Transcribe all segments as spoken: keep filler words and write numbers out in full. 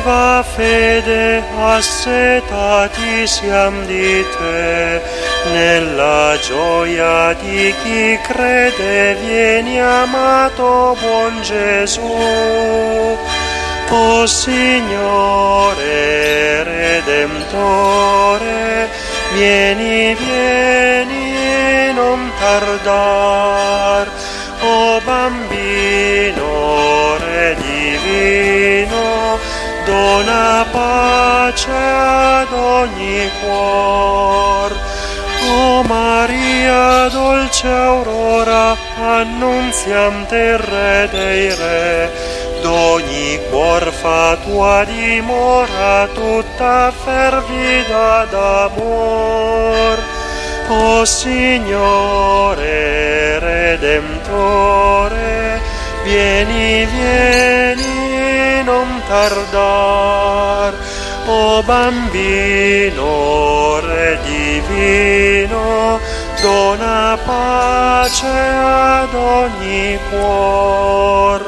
viva fede, assetati siam di te, nella gioia di chi crede, vieni amato buon Gesù. O Signore Redentore, vieni, vieni, non tardar. O Bambino Re divino, dona pace ad ogni cuor. O Maria, dolce aurora, annunziante il Re dei Re, d'ogni cuor fa tua dimora, tutta fervida d'amor. O Signore Redentore, vieni, vieni, non tardar. O Bambino Re divino, dona pace ad ogni cuor.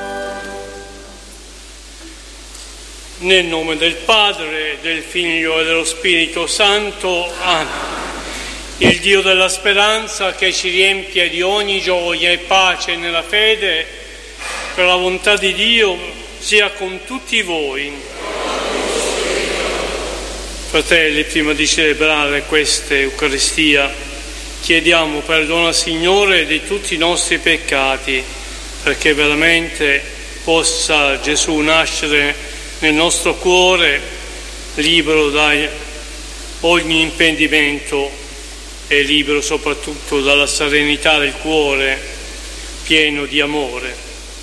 Nel nome del Padre, del Figlio e dello Spirito Santo. Amen. Il Dio della speranza, che ci riempie di ogni gioia e pace nella fede, per la volontà di Dio, sia con tutti voi. Fratelli, prima di celebrare questa Eucaristia, chiediamo perdono al Signore di tutti i nostri peccati, perché veramente possa Gesù nascere nel nostro cuore, libero da ogni impedimento e libero soprattutto dalla serenità del cuore, pieno di amore.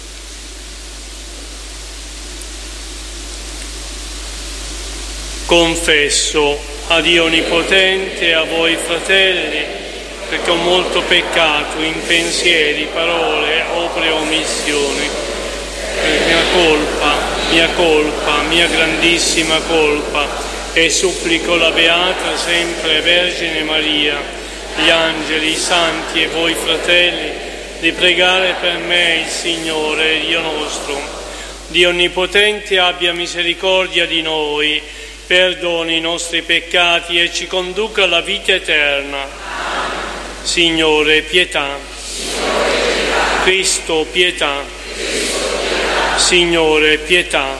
Confesso a Dio Onnipotente e a voi fratelli, perché ho molto peccato in pensieri, parole, opere e omissioni. Per mia colpa, mia colpa, mia grandissima colpa, e supplico la Beata sempre Vergine Maria, gli angeli, i santi e voi fratelli, di pregare per me il Signore, Dio nostro. Dio Onnipotente abbia misericordia di noi, perdoni i nostri peccati e ci conduca alla vita eterna. Signore, pietà. Cristo, pietà. Signore, pietà.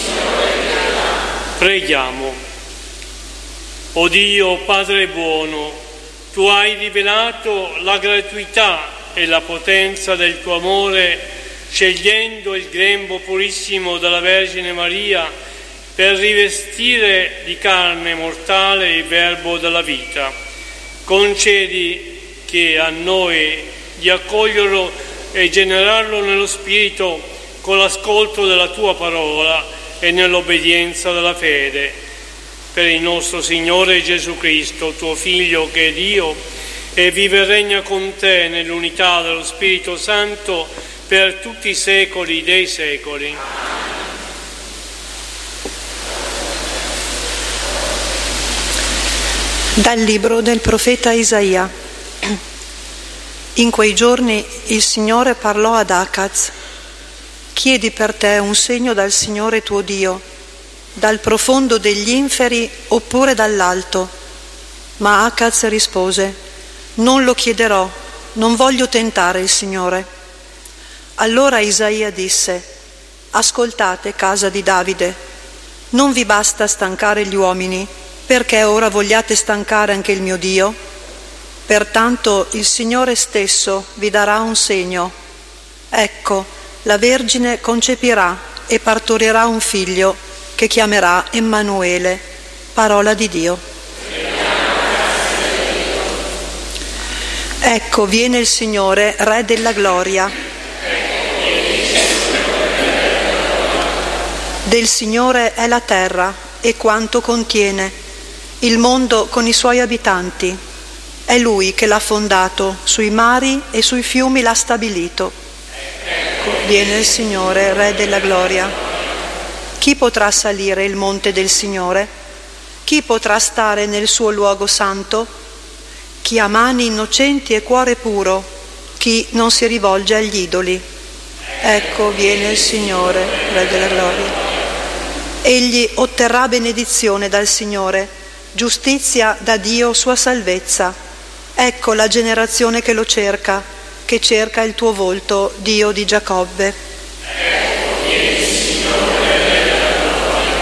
Preghiamo. O Dio, Padre buono, Tu hai rivelato la gratuità e la potenza del Tuo amore, scegliendo il grembo purissimo della Vergine Maria per rivestire di carne mortale il Verbo della vita. Concedi che a noi di accoglierlo e generarlo nello Spirito con l'ascolto della Tua parola e nell'obbedienza della fede. Per il nostro Signore Gesù Cristo, Tuo Figlio che è Dio, e vive e regna con Te nell'unità dello Spirito Santo per tutti i secoli dei secoli. Dal libro del profeta Isaia. In quei giorni il Signore parlò ad Acaz: chiedi per te un segno dal Signore tuo Dio, dal profondo degli inferi oppure dall'alto. Ma Acaz rispose: non lo chiederò, non voglio tentare il Signore. Allora Isaia disse: ascoltate, casa di Davide, non vi basta stancare gli uomini, perché ora vogliate stancare anche il mio Dio? Pertanto il Signore stesso vi darà un segno. Ecco, la Vergine concepirà e partorirà un figlio, che chiamerà Emmanuele, parola di Dio. Ecco, viene il Signore, Re della gloria. Del Signore è la terra e quanto contiene, il mondo con i suoi abitanti. È Lui che l'ha fondato, sui mari e sui fiumi l'ha stabilito. Ecco, viene il Signore, Re della gloria. Chi potrà salire il monte del Signore? Chi potrà stare nel suo luogo santo? Chi ha mani innocenti e cuore puro, chi non si rivolge agli idoli. Ecco, viene il Signore, Re della gloria. Egli otterrà benedizione dal Signore, giustizia da Dio sua salvezza. Ecco la generazione che lo cerca, che cerca il tuo volto, Dio di Giacobbe. Ecco il Signore della gloria.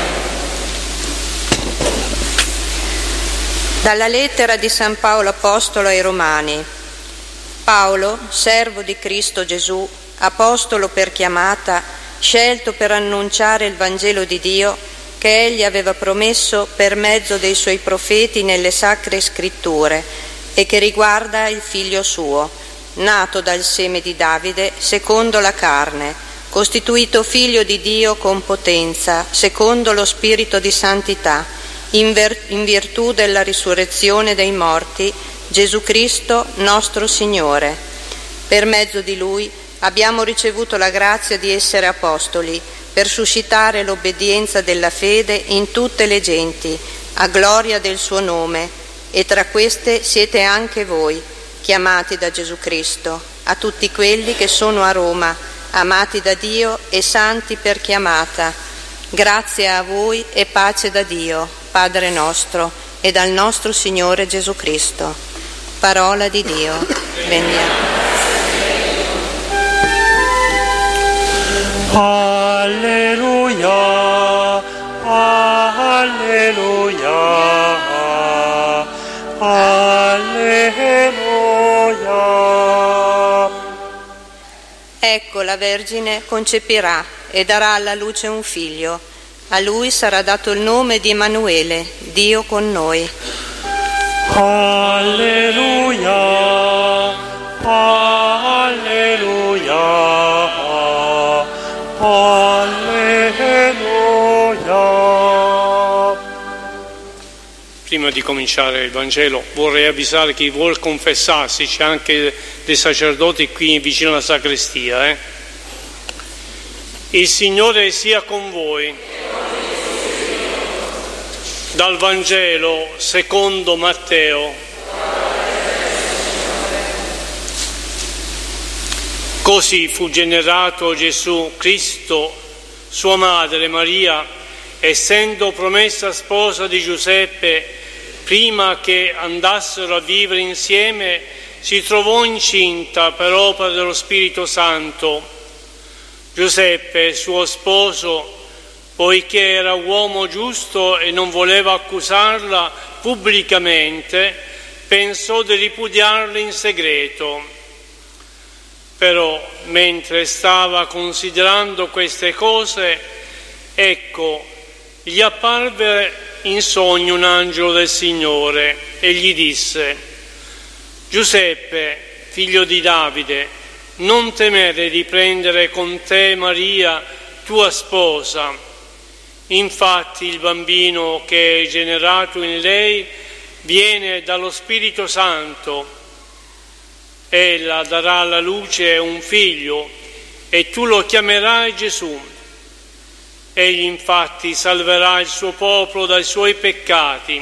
Dalla lettera di San Paolo Apostolo ai Romani. Paolo, servo di Cristo Gesù, apostolo per chiamata, scelto per annunciare il Vangelo di Dio che egli aveva promesso per mezzo dei suoi profeti nelle sacre scritture e che riguarda il figlio suo, nato dal seme di Davide secondo la carne, costituito figlio di Dio con potenza, secondo lo spirito di santità, in, ver- in virtù della risurrezione dei morti, Gesù Cristo nostro Signore. Per mezzo di Lui abbiamo ricevuto la grazia di essere apostoli, per suscitare l'obbedienza della fede in tutte le genti, a gloria del suo nome, e tra queste siete anche voi, chiamati da Gesù Cristo, a tutti quelli che sono a Roma, amati da Dio e santi per chiamata. Grazie a voi e pace da Dio, Padre nostro, e dal nostro Signore Gesù Cristo. Parola di Dio. Benediamo. Alleluia, alleluia, alleluia. Ecco, la Vergine concepirà e darà alla luce un figlio. A lui sarà dato il nome di Emanuele, Dio con noi. Alleluia, alleluia. Alleluia. Prima di cominciare il Vangelo vorrei avvisare chi vuol confessarsi, c'è anche dei sacerdoti qui vicino alla sacrestia. Eh? Il Signore sia con voi. Dal Vangelo secondo Matteo. Così fu generato Gesù Cristo, sua madre Maria, essendo promessa sposa di Giuseppe, prima che andassero a vivere insieme, si trovò incinta per opera dello Spirito Santo. Giuseppe, suo sposo, poiché era uomo giusto e non voleva accusarla pubblicamente, pensò di ripudiarla in segreto. Però, mentre stava considerando queste cose, ecco, gli apparve in sogno un angelo del Signore e gli disse: Giuseppe, figlio di Davide, non temere di prendere con te Maria, tua sposa. Infatti il bambino che è generato in lei viene dallo Spirito Santo. Ella darà alla luce un figlio e tu lo chiamerai Gesù. Egli infatti salverà il suo popolo dai suoi peccati.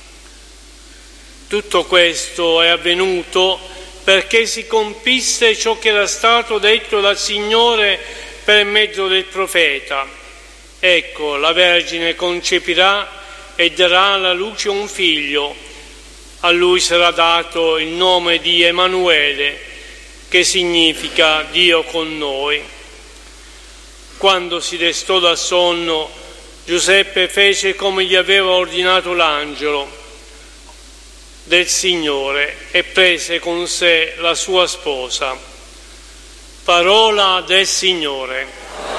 Tutto questo è avvenuto perché si compisse ciò che era stato detto dal Signore per mezzo del profeta. Ecco, la Vergine concepirà e darà alla luce un figlio. A lui sarà dato il nome di Emanuele, che significa Dio con noi. Quando si destò dal sonno, Giuseppe fece come gli aveva ordinato l'angelo del Signore e prese con sé la sua sposa. Parola del Signore.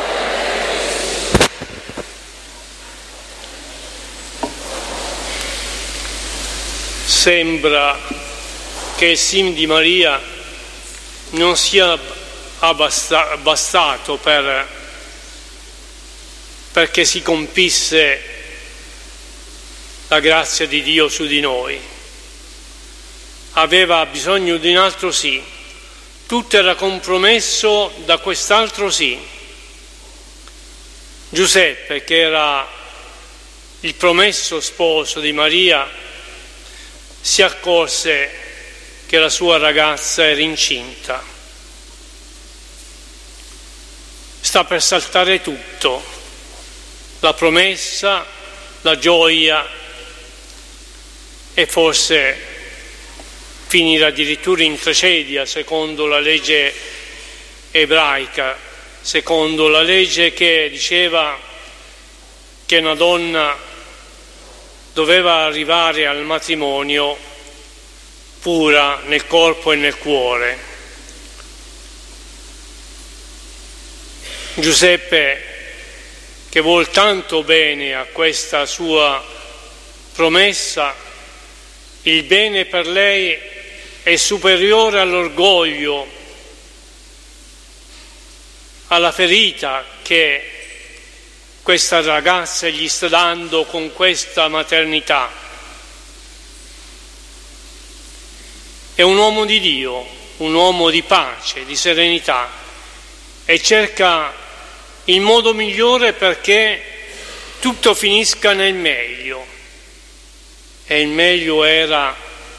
Sembra che il sim di Maria non sia abbasta, bastato per, perché si compisse la grazia di Dio su di noi. Aveva bisogno di un altro sì. Tutto era compromesso da quest'altro sì. Giuseppe, che era il promesso sposo di Maria, si accorse che la sua ragazza era incinta. Sta per saltare tutto. la promessa, la gioia e forse finire addirittura in tragedia secondo la legge ebraica, secondo la legge che diceva che una donna doveva arrivare al matrimonio pura nel corpo e nel cuore. Giuseppe, che vuol tanto bene a questa sua promessa, il bene per lei è superiore all'orgoglio, alla ferita che questa ragazza gli sta dando con questa maternità. È un uomo di Dio, un uomo di pace, di serenità, e cerca il modo migliore perché tutto finisca nel meglio. E il meglio era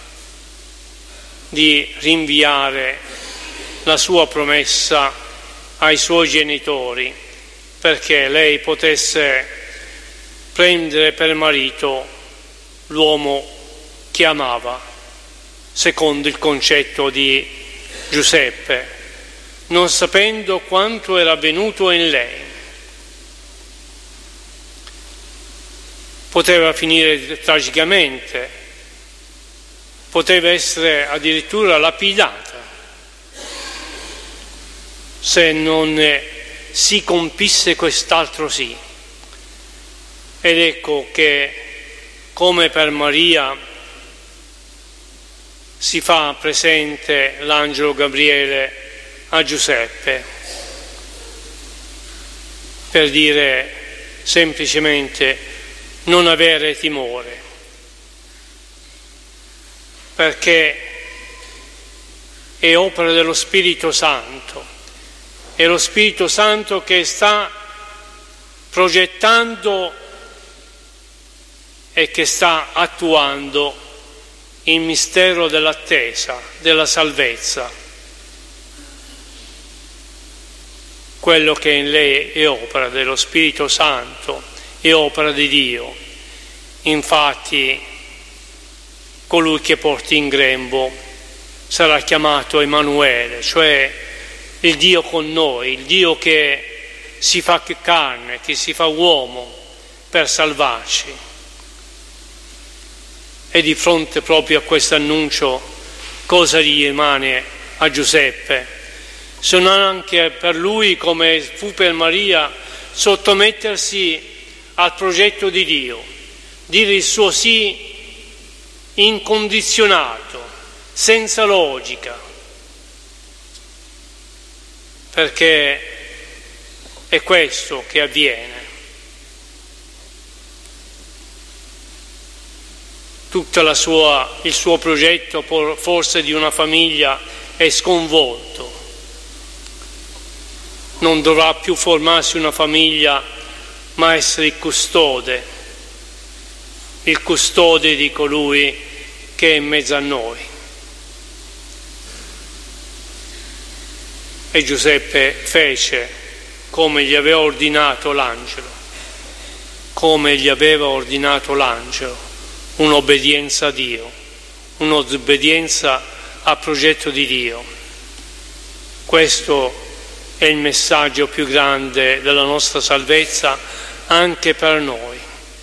di rinviare la sua promessa ai suoi genitori, perché lei potesse prendere per marito l'uomo che amava, secondo il concetto di Giuseppe, non sapendo quanto era avvenuto in lei. Poteva finire tragicamente, poteva essere addirittura lapidata se non si compisse quest'altro sì. Ed ecco che, come per Maria, si fa presente l'angelo Gabriele a Giuseppe per dire semplicemente: non avere timore, perché è opera dello Spirito Santo. È lo Spirito Santo che sta progettando e che sta attuando il mistero dell'attesa, della salvezza. Quello che in lei è opera dello Spirito Santo, è opera di Dio. Infatti, colui che porta in grembo sarà chiamato Emanuele, cioè il Dio con noi, il Dio che si fa carne, che si fa uomo per salvarci. E di fronte proprio a questo annuncio, cosa gli rimane a Giuseppe? Se non anche per lui, come fu per Maria, sottomettersi al progetto di Dio, dire il suo sì incondizionato, senza logica, perché è questo che avviene. Tutta la sua, il suo progetto forse di una famiglia è sconvolto. Non dovrà più formarsi una famiglia, ma essere il custode, il custode di colui che è in mezzo a noi. E Giuseppe fece come gli aveva ordinato l'angelo, come gli aveva ordinato l'angelo, un'obbedienza a Dio, un'obbedienza al progetto di Dio. Questo è il messaggio più grande della nostra salvezza anche per noi.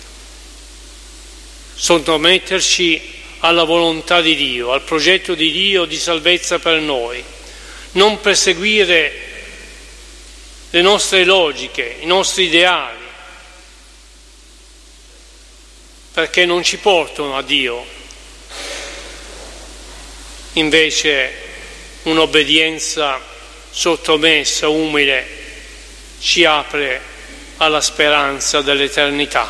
Sottometterci alla volontà di Dio, al progetto di Dio di salvezza per noi. Non perseguire le nostre logiche, i nostri ideali, perché non ci portano a Dio. Invece un'obbedienza sottomessa, umile, ci apre alla speranza dell'eternità.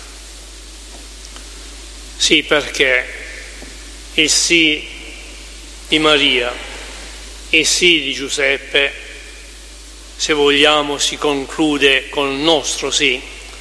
Sì, perché il sì di Maria, il sì di Giuseppe, se vogliamo, si conclude con il nostro sì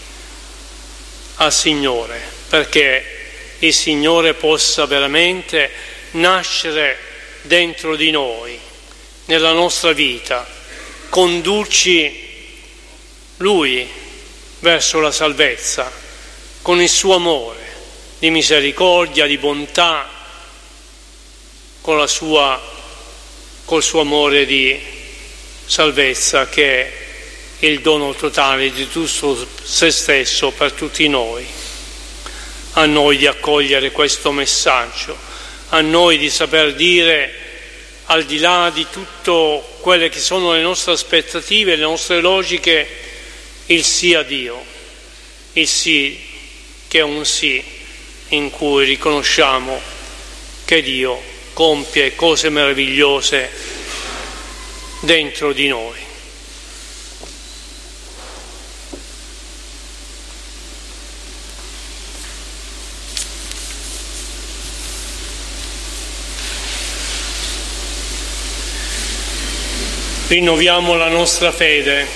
al Signore, perché il Signore possa veramente nascere dentro di noi, nella nostra vita, condurci Lui verso la salvezza, con il suo amore di misericordia, di bontà, con la sua, col suo amore di salvezza che è il dono totale di tutto se stesso per tutti noi. A noi di accogliere questo messaggio, a noi di saper dire, al di là di tutto quelle che sono le nostre aspettative, le nostre logiche, il sì a Dio, il sì che è un sì in cui riconosciamo che Dio compie cose meravigliose dentro di noi. Rinnoviamo la nostra fede.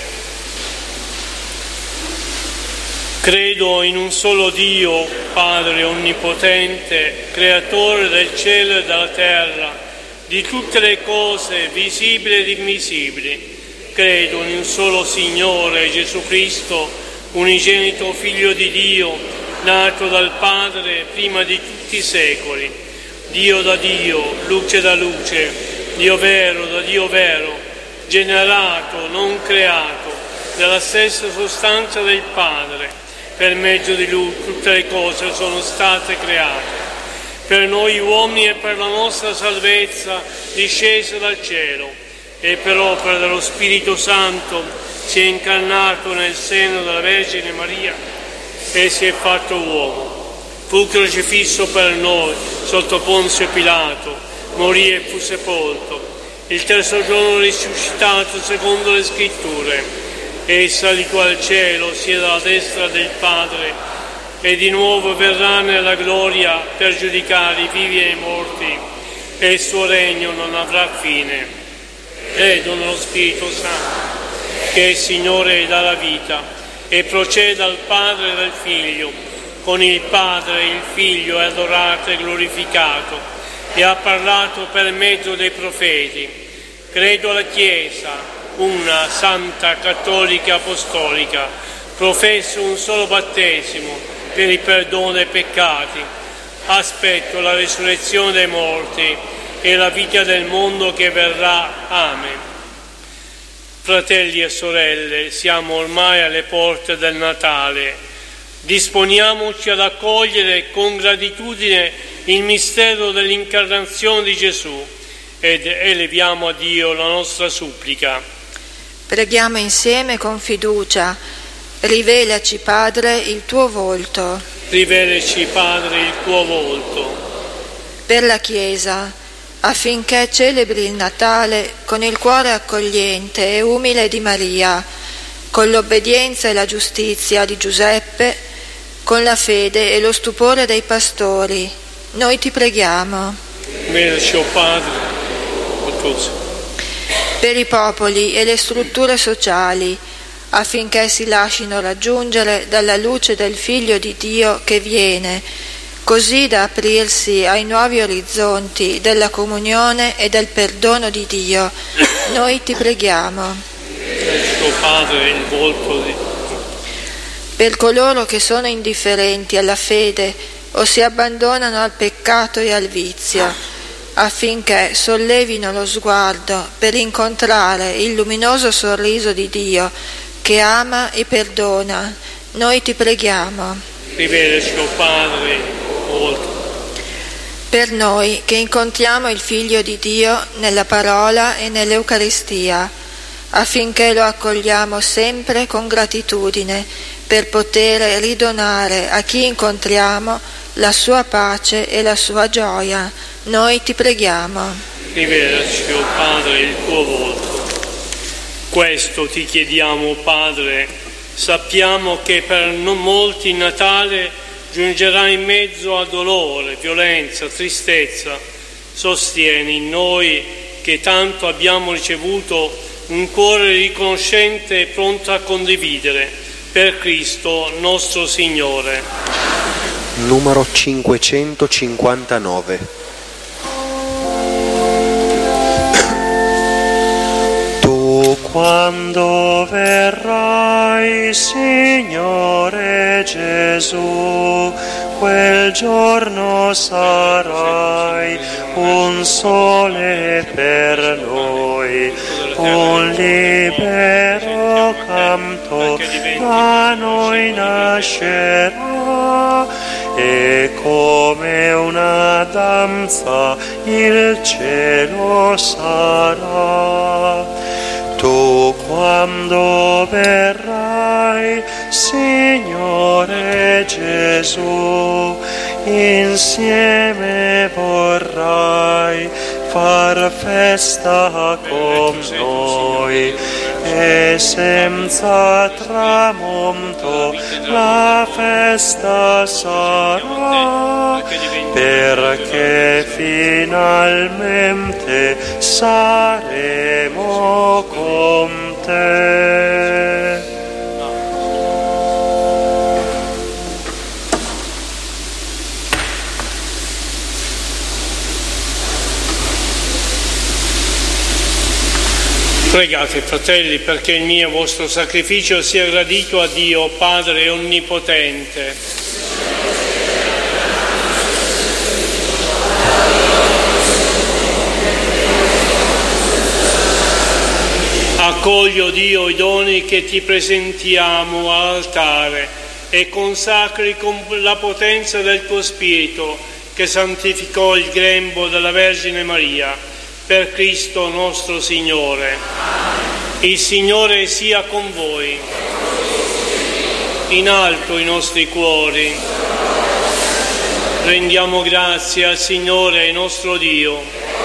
Credo in un solo Dio, Padre onnipotente, creatore del cielo e della terra, di tutte le cose visibili ed invisibili. Credo in un solo Signore, Gesù Cristo, unigenito Figlio di Dio, nato dal Padre prima di tutti i secoli, Dio da Dio, luce da luce, Dio vero da Dio vero, generato, non creato, della stessa sostanza del Padre. Per mezzo di Lui tutte le cose sono state create. Per noi uomini e per la nostra salvezza discese dal cielo, e per opera dello Spirito Santo si è incarnato nel seno della Vergine Maria e si è fatto uomo. Fu crocifisso per noi sotto Ponzio Pilato, morì e fu sepolto. Il terzo giorno risuscitato secondo le Scritture, e salito al cielo, siede alla destra del Padre, e di nuovo verrà nella gloria per giudicare i vivi e i morti, e il suo regno non avrà fine. Credo nello Spirito Santo, che è il Signore dà la vita, e procede dal Padre e dal Figlio. Con il Padre e il Figlio è adorato e glorificato, e ha parlato per mezzo dei profeti. Credo alla Chiesa, una santa, cattolica, apostolica, professo un solo battesimo per il perdono dei peccati, aspetto la risurrezione dei morti e la vita del mondo che verrà. Amen. Fratelli e sorelle, siamo ormai alle porte del Natale. Disponiamoci ad accogliere con gratitudine il mistero dell'incarnazione di Gesù ed eleviamo a Dio la nostra supplica. Preghiamo insieme con fiducia. Rivelaci, Padre, il tuo volto. Rivelaci, Padre, il tuo volto. Per la Chiesa, affinché celebri il Natale con il cuore accogliente e umile di Maria, con l'obbedienza e la giustizia di Giuseppe, con la fede e lo stupore dei pastori, noi ti preghiamo. Rivelaci, o Padre, o tu. Per i popoli e le strutture sociali, affinché si lascino raggiungere dalla luce del Figlio di Dio che viene, così da aprirsi ai nuovi orizzonti della comunione e del perdono di Dio. Noi ti preghiamo. Tuo Padre, il volto di... Per coloro che sono indifferenti alla fede o si abbandonano al peccato e al vizio, affinché sollevino lo sguardo per incontrare il luminoso sorriso di Dio che ama e perdona. Noi ti preghiamo. Rivelaci, o Padre, volto. Per noi che incontriamo il Figlio di Dio nella parola e nell'Eucaristia, affinché lo accogliamo sempre con gratitudine, per poter ridonare a chi incontriamo la sua pace e la sua gioia. Noi ti preghiamo. Rivelaci, o Padre, il tuo volto. Questo ti chiediamo, Padre. Sappiamo che per non molti il Natale giungerà in mezzo a dolore, violenza, tristezza. Sostieni in noi, che tanto abbiamo ricevuto, un cuore riconoscente e pronto a condividere. Per Cristo nostro Signore. Numero cinquecentocinquantanove. Tu quando verrai verrai, Signore Gesù, quel giorno sarai un sole per noi, un libero canto da noi nascerà, e come una danza il cielo sarà. Tu quando verrai, Signore Gesù, insieme vorrai far festa con noi, e senza tramonto la festa sarà, perché finalmente saremo con te. Pregate, fratelli, perché il mio vostro sacrificio sia gradito a Dio, Padre Onnipotente. Accogli, Dio, i doni che ti presentiamo all'altare e consacri con la potenza del tuo Spirito, che santificò il grembo della Vergine Maria, per Cristo nostro Signore. Il Signore sia con voi. In alto i nostri cuori. Rendiamo grazie al Signore nostro Dio.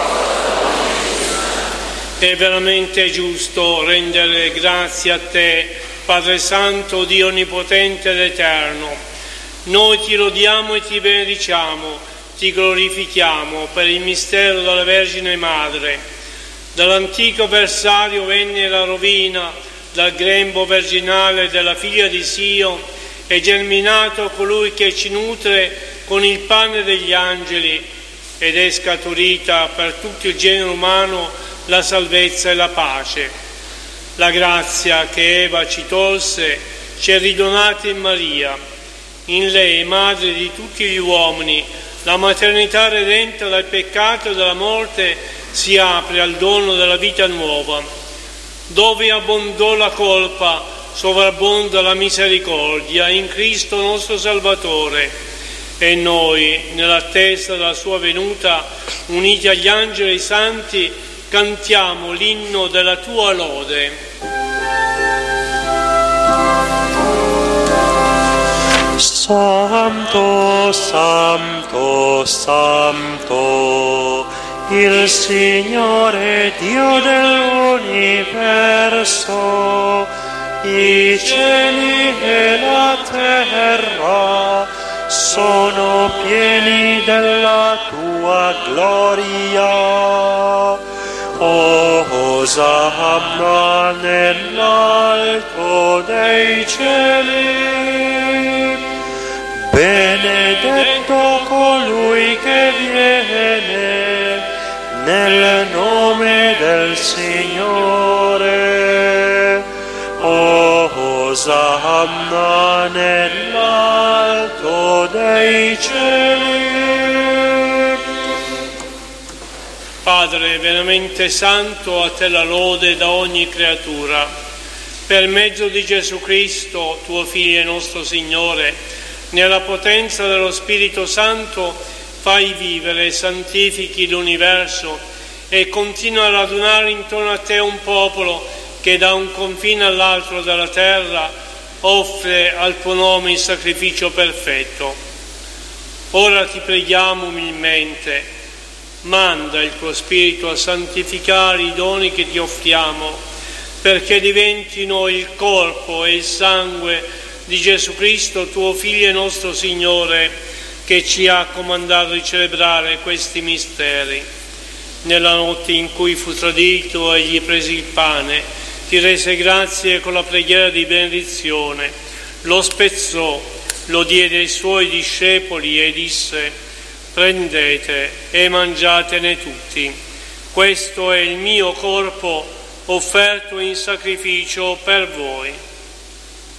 È veramente giusto rendere grazie a te, Padre Santo, Dio Onnipotente ed Eterno. Noi ti lodiamo e ti benediciamo, ti glorifichiamo per il mistero della Vergine Madre. Dall'antico versario venne la rovina, dal grembo virginale della figlia di Sio è germinato colui che ci nutre con il pane degli angeli, ed è scaturita per tutto il genere umano la salvezza e la pace. La grazia che Eva ci tolse ci è ridonata in Maria. In lei, madre di tutti gli uomini, la maternità redenta dal peccato e dalla morte si apre al dono della vita nuova. Dove abbondò la colpa, sovrabbonda la misericordia in Cristo nostro Salvatore. E noi, nell'attesa della sua venuta, uniti agli angeli e ai santi, cantiamo l'inno della tua lode. Santo, santo, santo, il Signore Dio dell'universo, i cieli e la terra sono pieni della tua gloria. Osanna nell'alto dei cieli. Benedetto colui che viene nel nome del Signore. Osanna nell'alto dei cieli. Padre veramente santo, a te la lode da ogni creatura. Per mezzo di Gesù Cristo, tuo Figlio e nostro Signore, nella potenza dello Spirito Santo fai vivere e santifichi l'universo e continua a radunare intorno a te un popolo che da un confine all'altro della terra offre al tuo nome il sacrificio perfetto. Ora ti preghiamo umilmente, manda il tuo Spirito a santificare i doni che ti offriamo, perché diventino il corpo e il sangue di Gesù Cristo, tuo Figlio e nostro Signore, che ci ha comandato di celebrare questi misteri. Nella notte in cui fu tradito, egli prese il pane, ti rese grazie con la preghiera di benedizione, lo spezzò, lo diede ai suoi discepoli e disse: prendete e mangiatene tutti, questo è il mio corpo offerto in sacrificio per voi.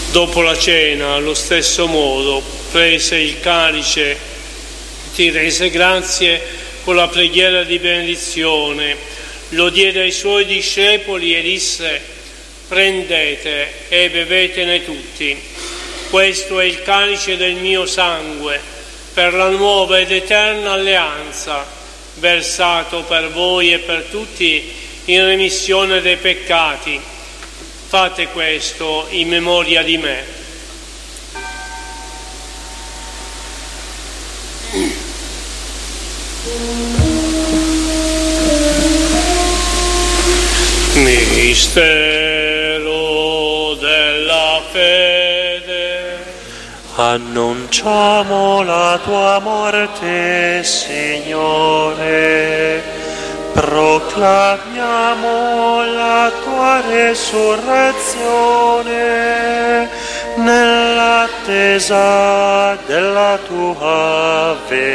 Dopo la cena, allo stesso modo, prese il calice, ti rese grazie con la preghiera di benedizione, lo diede ai suoi discepoli e disse: prendete e bevetene tutti. Questo è il calice del mio sangue, per la nuova ed eterna alleanza, versato per voi e per tutti in remissione dei peccati. Fate questo in memoria di me. Mistero della fede. Annunciamo la tua morte, Signore. Proclamiamo la tua resurrezione nell'attesa della tua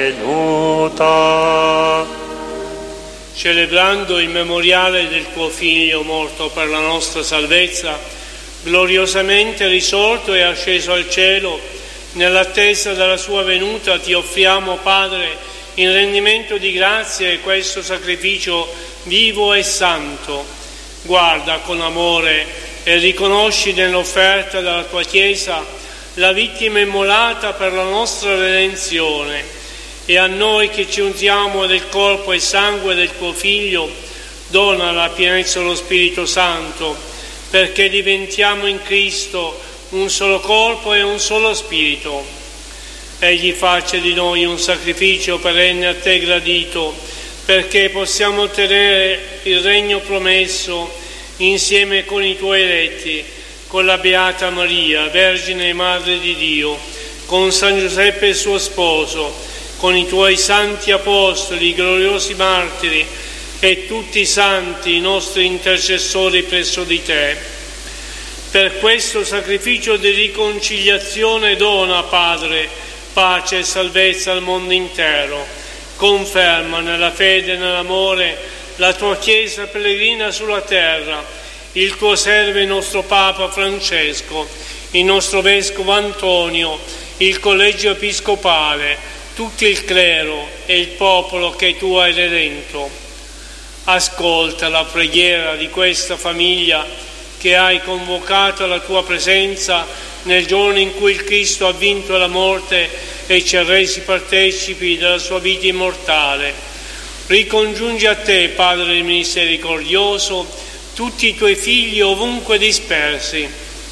venuta. Celebrando il memoriale del tuo Figlio morto per la nostra salvezza, gloriosamente risorto e asceso al cielo, nell'attesa della sua venuta ti offriamo, Padre, in rendimento di grazie questo sacrificio vivo e santo. Guarda con amore e riconosci nell'offerta della tua Chiesa la vittima immolata per la nostra redenzione, e a noi che ci ungiamo del corpo e sangue del tuo Figlio dona la pienezza dello Spirito Santo, perché diventiamo in Cristo un solo corpo e un solo Spirito. Egli faccia di noi un sacrificio perenne a te gradito, perché possiamo ottenere il regno promesso insieme con i tuoi eletti, con la Beata Maria, Vergine e Madre di Dio, con San Giuseppe suo sposo, con i tuoi santi apostoli, gloriosi martiri e tutti i santi, i nostri intercessori presso di te. Per questo sacrificio di riconciliazione dona, Padre, pace e salvezza al mondo intero. Conferma nella fede e nell'amore la tua Chiesa pellegrina sulla terra, il tuo servo e nostro Papa Francesco, il nostro Vescovo Antonio, il Collegio Episcopale, tutto il clero e il popolo che tu hai redento. Ascolta la preghiera di questa famiglia che hai convocato alla tua presenza nel giorno in cui il Cristo ha vinto la morte e ci ha resi partecipi della sua vita immortale. Ricongiungi a te, Padre misericordioso, tutti i tuoi figli ovunque dispersi.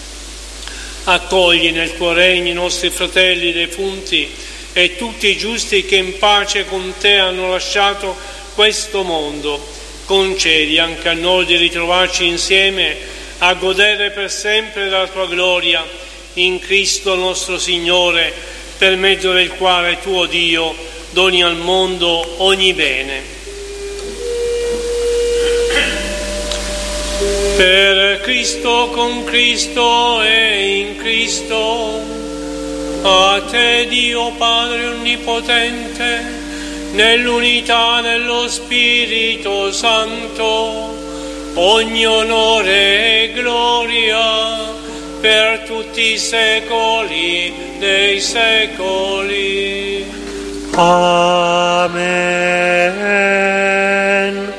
Accogli nel tuo regno i nostri fratelli defunti e tutti i giusti che in pace con te hanno lasciato questo mondo. Concedi anche a noi di ritrovarci insieme a godere per sempre della tua gloria in Cristo nostro Signore, per mezzo del quale tuo Dio doni al mondo ogni bene. Per Cristo, con Cristo e in Cristo, a te Dio Padre Onnipotente, nell'unità dello Spirito Santo, ogni onore e gloria per tutti i secoli dei secoli. Amen.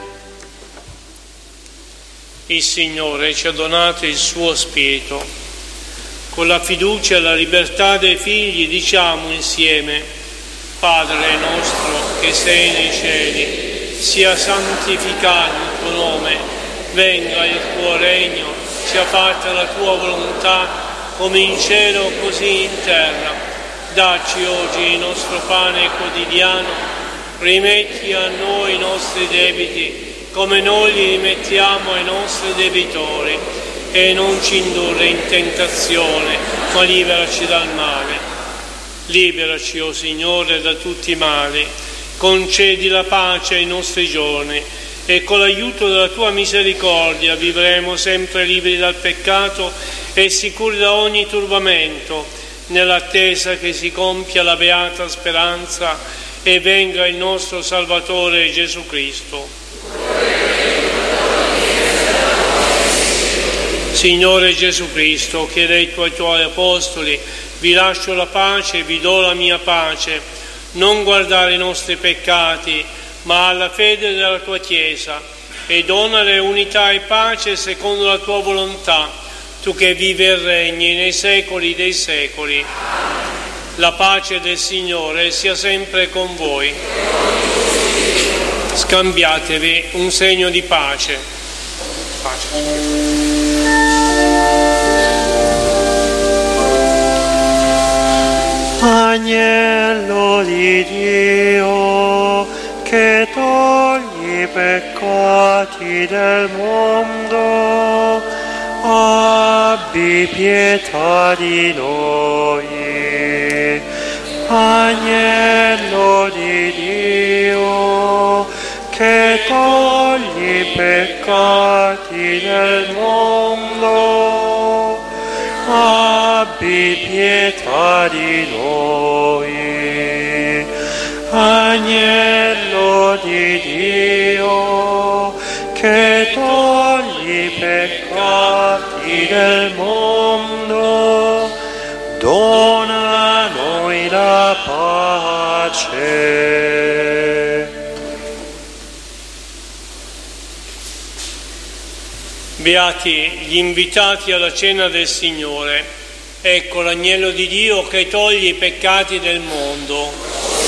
Il Signore ci ha donato il suo Spirito. Con la fiducia e la libertà dei figli diciamo insieme: Padre nostro che sei nei cieli, sia santificato il tuo nome, venga il tuo regno, sia fatta la tua volontà, come in cielo così in terra. Dacci oggi il nostro pane quotidiano, rimetti a noi i nostri debiti, come noi li rimettiamo ai nostri debitori, e non ci indurre in tentazione, ma liberaci dal male. Liberaci, o Signore, da tutti i mali, concedi la pace ai nostri giorni, e con l'aiuto della tua misericordia vivremo sempre liberi dal peccato e sicuri da ogni turbamento, nell'attesa che si compia la beata speranza e venga il nostro Salvatore Gesù Cristo. Signore Gesù Cristo, che hai detto ai tuoi apostoli: vi lascio la pace, vi do la mia pace, non guardare i nostri peccati, ma alla fede della tua Chiesa, e donale unità e pace secondo la tua volontà, tu che vivi e regni nei secoli dei secoli. La pace del Signore sia sempre con voi. Scambiatevi un segno di pace. Pace. Agnello di Dio, che togli i peccati del mondo, abbi pietà di noi. Agnello di Dio, che togli i peccati del mondo, abbi pietà di noi. Agnello di Dio, che togli i peccati del mondo, dona a noi la pace. Beati gli invitati alla cena del Signore. Ecco l'agnello di Dio che toglie i peccati del mondo.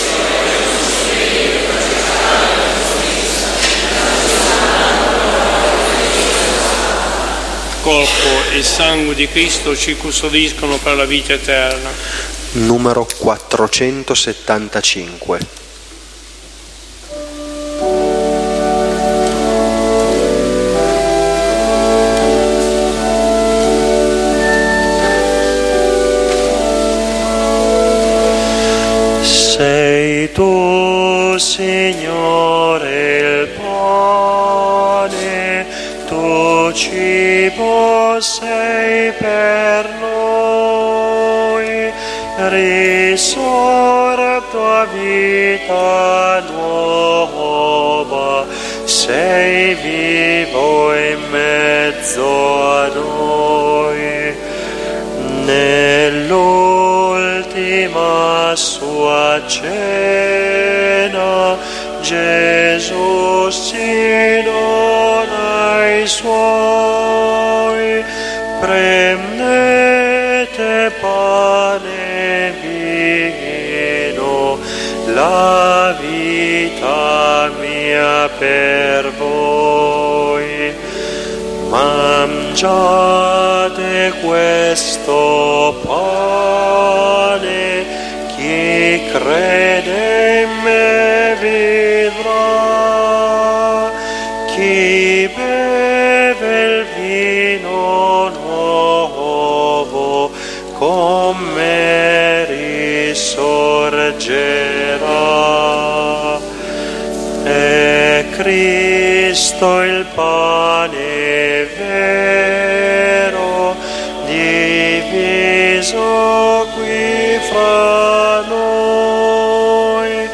Il corpo e il sangue di Cristo ci custodiscono per la vita eterna. Numero quattrocentosettantacinque. Sei tu, Signore, il pane, tu cibo sei per noi, risorto a vita nuova, sei vivo in mezzo a noi. Nell'ultima sua cena Gesù si dona ai suoi: prendete pane e vino, la vita mia per voi. Mangiate questo pane, chi crede in me vivrà, chi beve il vino nuovo con me risorgerà. È Cristo il pane vero, diviso qui fra noi,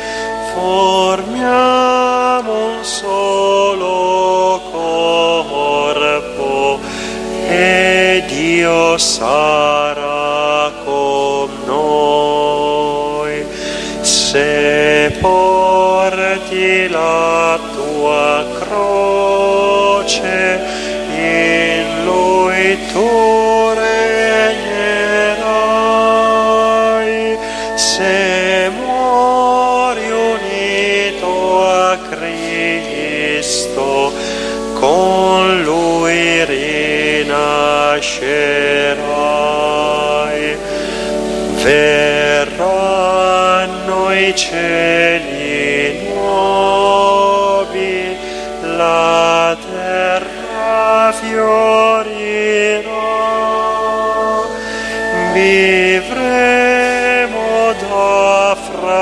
formiamo un solo corpo e Dio sarà con noi. Se porti la tua croce, in Lui tu regnerai. Se muori unito a Cristo, con Lui rinascerai. Verranno i cieli nuovi, la terra fiorirà, vivremo da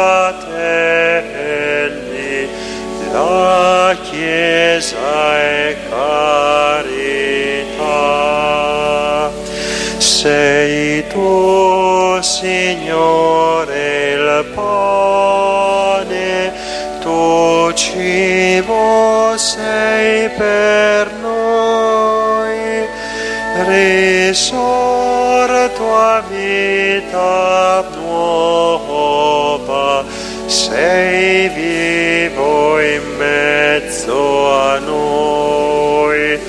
fratelli, la Chiesa è carità. Sei tu, Signore, il pane, tu cibo sei per noi, risorto a vita nuova, sei vivo in mezzo a noi.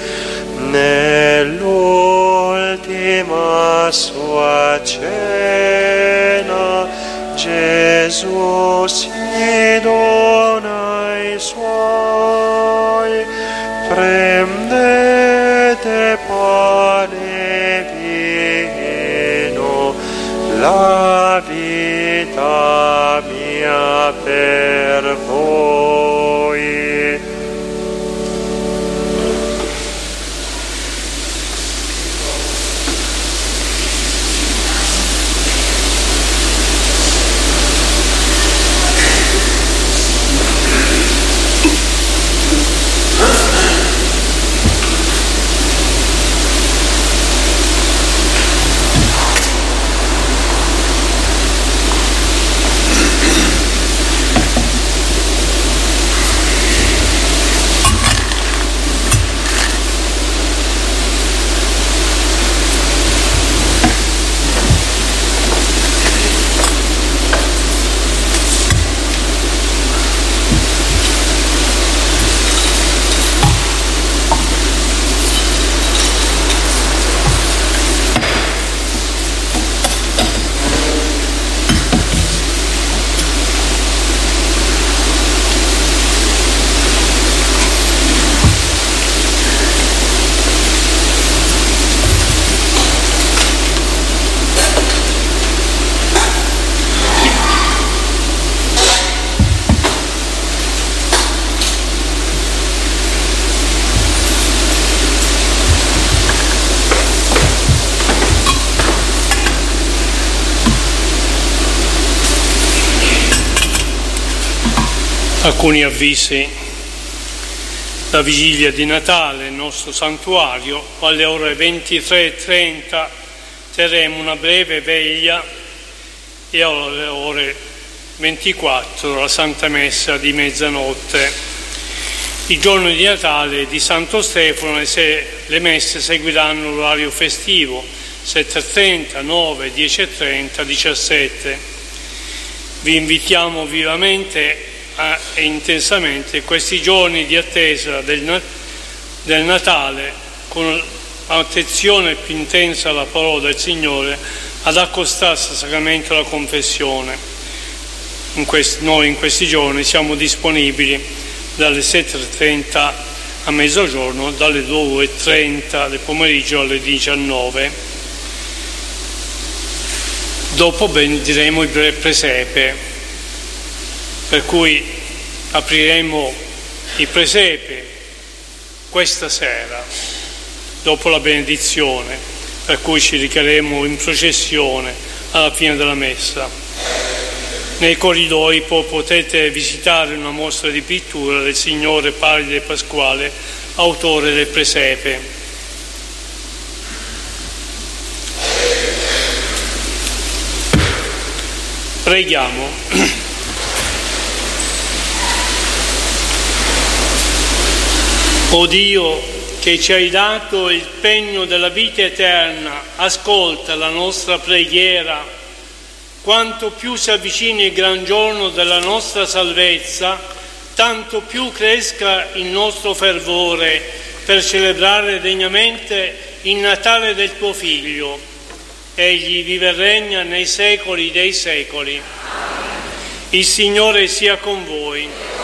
Nell'ultima sua cena Gesù si dona ai suoi: prendete pane e vino, la vita mia per voi. Alcuni avvisi: la vigilia di Natale, il nostro santuario, alle ore ventitré e trenta terremo una breve veglia e alle ore ventiquattro la Santa Messa di mezzanotte. Il giorno di Natale di Santo Stefano le messe seguiranno l'orario festivo, sette e trenta, nove, dieci e trenta, diciassette. Vi invitiamo vivamente e intensamente questi giorni di attesa del, del Natale, con attenzione più intensa alla parola del Signore, ad accostarsi al sacramento della confessione. In questi, noi in questi giorni siamo disponibili dalle sette e trenta a mezzogiorno, dalle due e trenta del pomeriggio alle diciannove. Dopo bendiremo il presepe, per cui apriremo il presepe questa sera, dopo la benedizione, per cui ci recheremo in processione alla fine della messa. Nei corridoi poi potete visitare una mostra di pittura del signore Paride Pasquale, autore del presepe. Preghiamo. O Dio, che ci hai dato il pegno della vita eterna, ascolta la nostra preghiera. Quanto più si avvicini il gran giorno della nostra salvezza, tanto più cresca il nostro fervore per celebrare degnamente il Natale del tuo Figlio. Egli vive e regna nei secoli dei secoli. Il Signore sia con voi.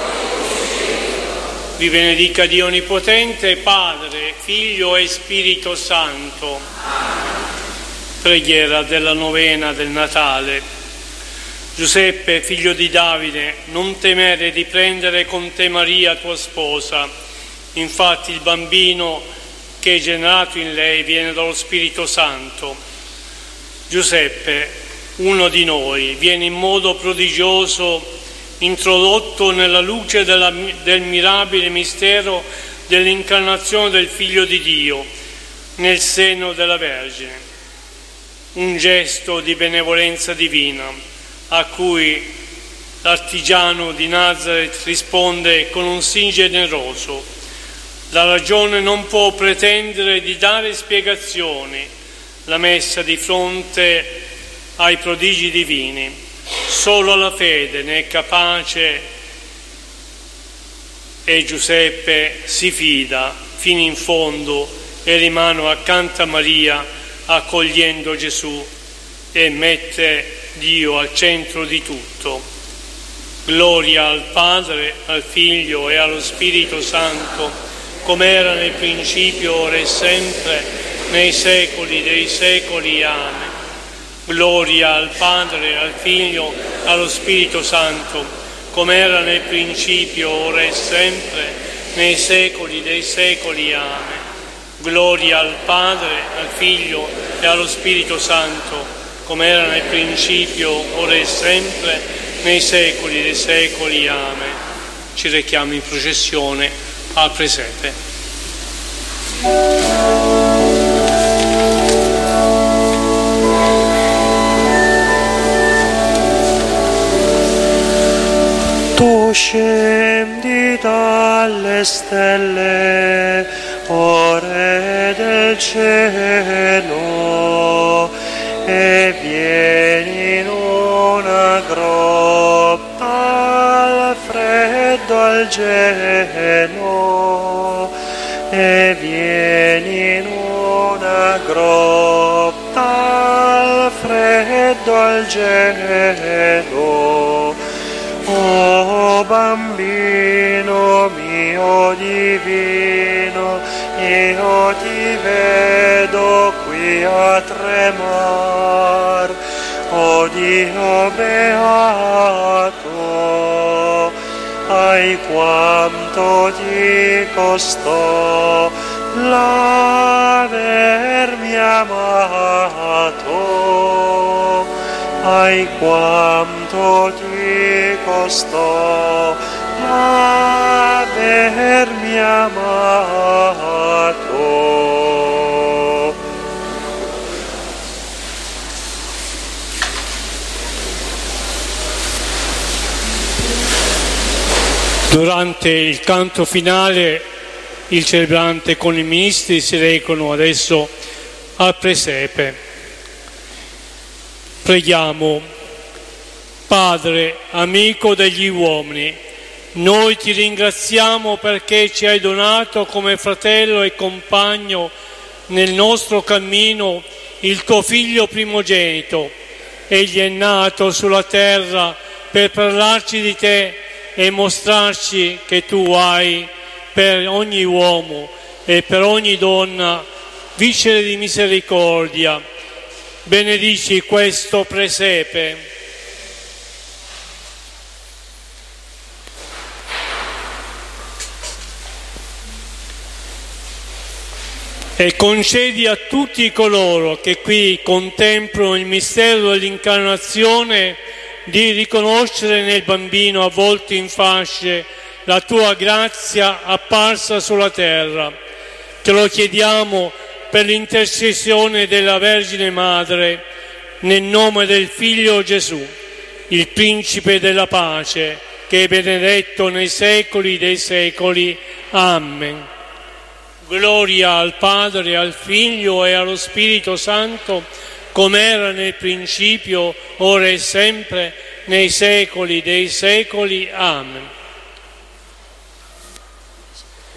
Vi benedica Dio Onnipotente, Padre, Figlio e Spirito Santo. Preghiera della novena del Natale. Giuseppe, figlio di Davide, non temere di prendere con te Maria, tua sposa. Infatti il bambino che è generato in lei viene dallo Spirito Santo. Giuseppe, uno di noi, viene in modo prodigioso introdotto nella luce della, del mirabile mistero dell'incarnazione del Figlio di Dio nel seno della Vergine. Un gesto di benevolenza divina a cui l'artigiano di Nazaret risponde con un sì generoso: La ragione non può pretendere di dare spiegazioni, la messa di fronte ai prodigi divini. Solo la fede ne è capace e Giuseppe si fida fino in fondo e rimane accanto a Maria accogliendo Gesù e mette Dio al centro di tutto. Gloria al Padre, al Figlio e allo Spirito Santo, come era nel principio, ora e sempre, nei secoli dei secoli. Amen. Gloria al Padre, al Figlio, allo Spirito Santo, come era nel principio, ora e sempre, nei secoli dei secoli. Amen. Gloria al Padre, al Figlio e allo Spirito Santo, come era nel principio, ora e sempre, nei secoli dei secoli. Amen. Ci rechiamo in processione al presepe. Tu scendi dalle stelle, o Re del cielo, e vieni in una grotta al freddo al gelo, e vieni in una grotta al freddo al gelo. O bambino mio divino, io ti vedo qui a tremar, o Dio beato, ai quanto ti costò l'avermi amato, ai quanto ti costò l'avermi amato. Durante il canto finale il celebrante con i ministri si recano adesso al presepe. Preghiamo. Padre, amico degli uomini, noi ti ringraziamo perché ci hai donato come fratello e compagno nel nostro cammino il tuo figlio primogenito. Egli è nato sulla terra per parlarci di te e mostrarci che tu hai per ogni uomo e per ogni donna viscere di misericordia. Benedici questo presepe. E concedi a tutti coloro che qui contemplano il mistero dell'incarnazione di riconoscere nel bambino avvolto in fasce la tua grazia apparsa sulla terra. Te lo chiediamo per l'intercessione della Vergine Madre, nel nome del Figlio Gesù, il Principe della pace, che è benedetto nei secoli dei secoli. Amen. Gloria al Padre, al Figlio e allo Spirito Santo, come era nel principio, ora e sempre, nei secoli dei secoli. Amen.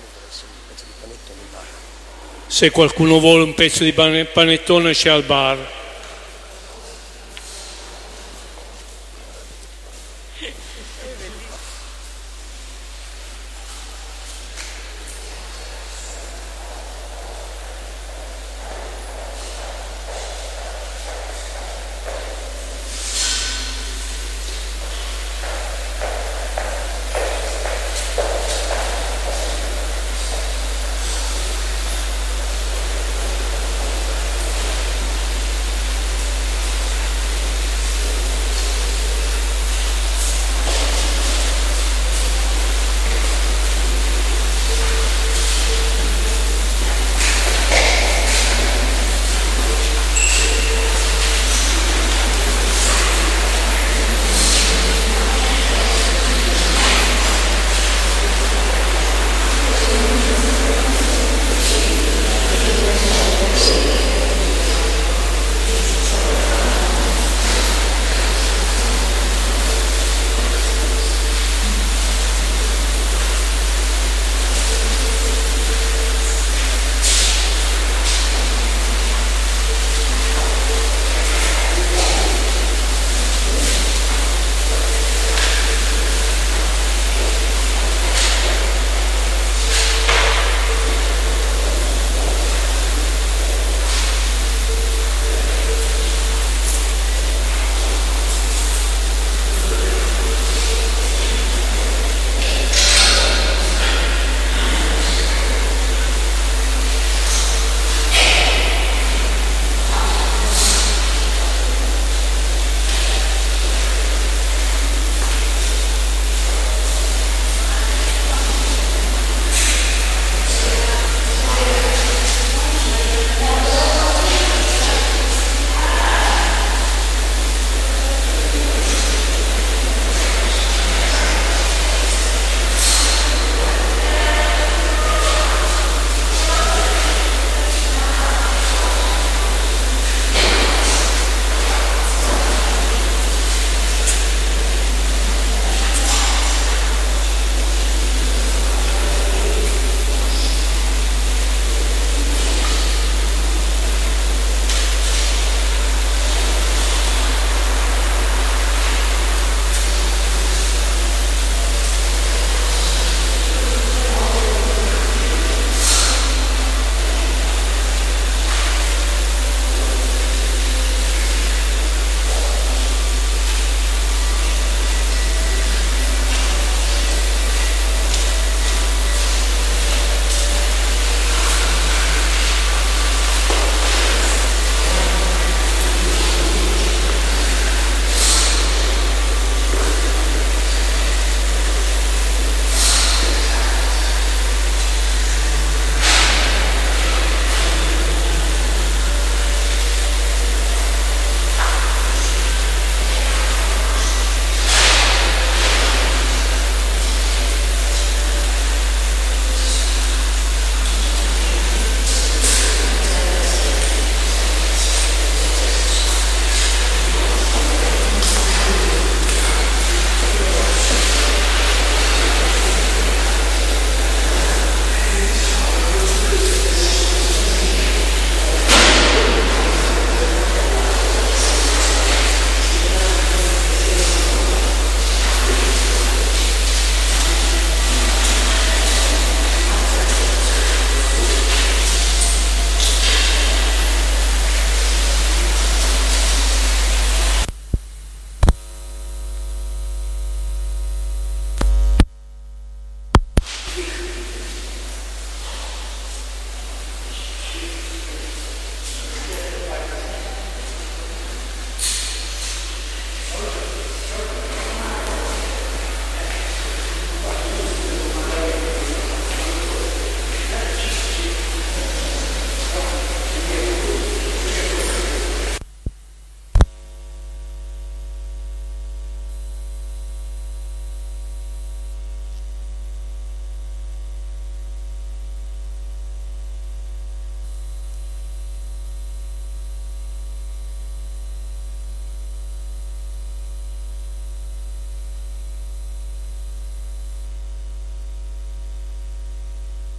Se qualcuno vuole un pezzo di panettone c'è al bar.